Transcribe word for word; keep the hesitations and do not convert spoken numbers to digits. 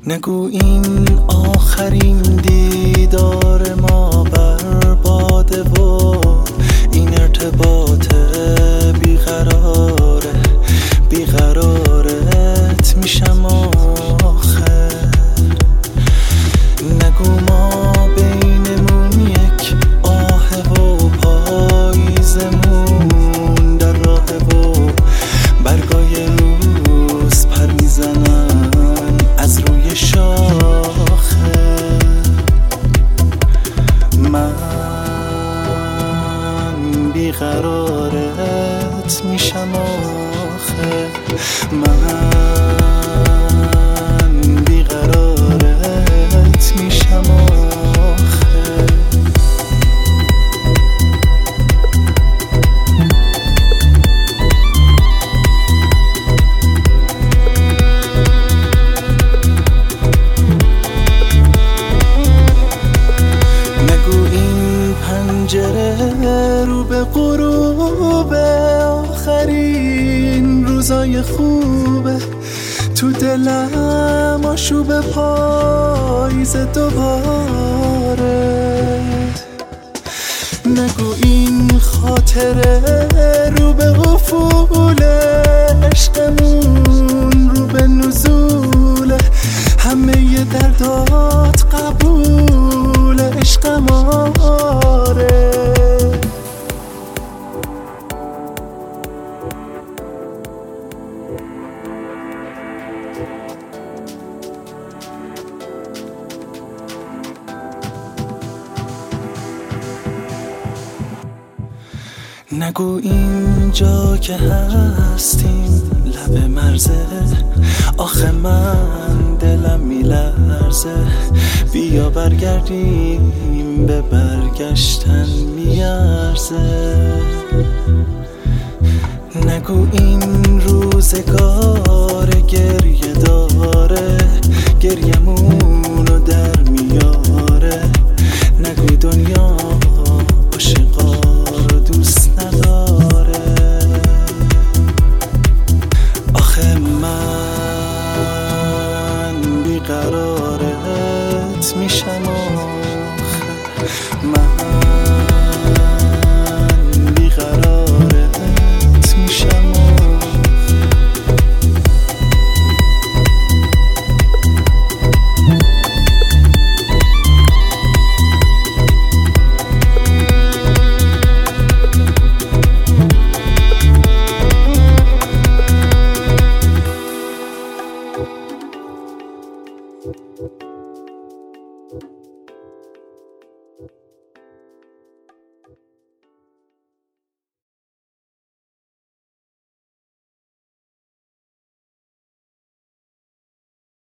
نگو این آخرین دیدار ما برباده و این ارتباط بیقراره بیقرارت میشم آخر. نگو ما بینمون یک آه و پاییزمون در راهه و برگای روز پر میزنن از روی شاخه. من بیقرارت میشم آخه، من بیقرارت میشم آخه. نگو این پنجره رو به غروب آخرین روزای خوبه، تو دلم آشوب پاییز دوباره. نگو این خاطره رو به افول عشقمون رو به نزوله، همه دردات قبول عشقم آره. نگو اینجا که هستیم لب مرزه، آخه من دلم میلرزه. بیا برگردیم به برگشتن میارزه. نگو این روزگار گریه داره، گریمونو در میاره. نگوی دنیا عاشقا رو دوست نداره، آخه من بیقرارت میشم آخه، من بیقرارت میشم آخه. Thank you.